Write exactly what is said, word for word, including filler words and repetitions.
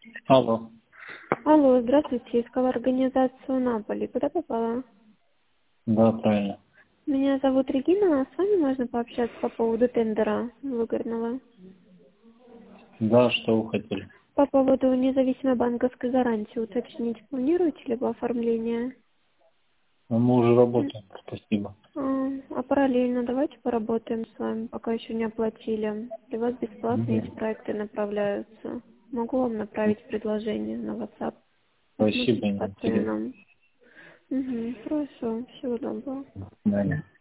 Алло. Алло, здравствуйте. Искала организацию Наполи. Куда попала? Да, правильно. Меня зовут Регина, а с вами можно пообщаться по поводу тендера выгодного? Да, что вы хотели? По поводу независимой банковской гарантии уточнить, планируете ли вы оформление? Ну, мы уже М, работаем, спасибо. А, а параллельно давайте поработаем с вами, пока еще не оплатили. Для вас бесплатно эти Мгм. проекты направляются. Могу вам направить предложение на WhatsApp. Спасибо, Посмотрите по интересно. ценам. Угу, хорошо. Всего доброго. Наверное.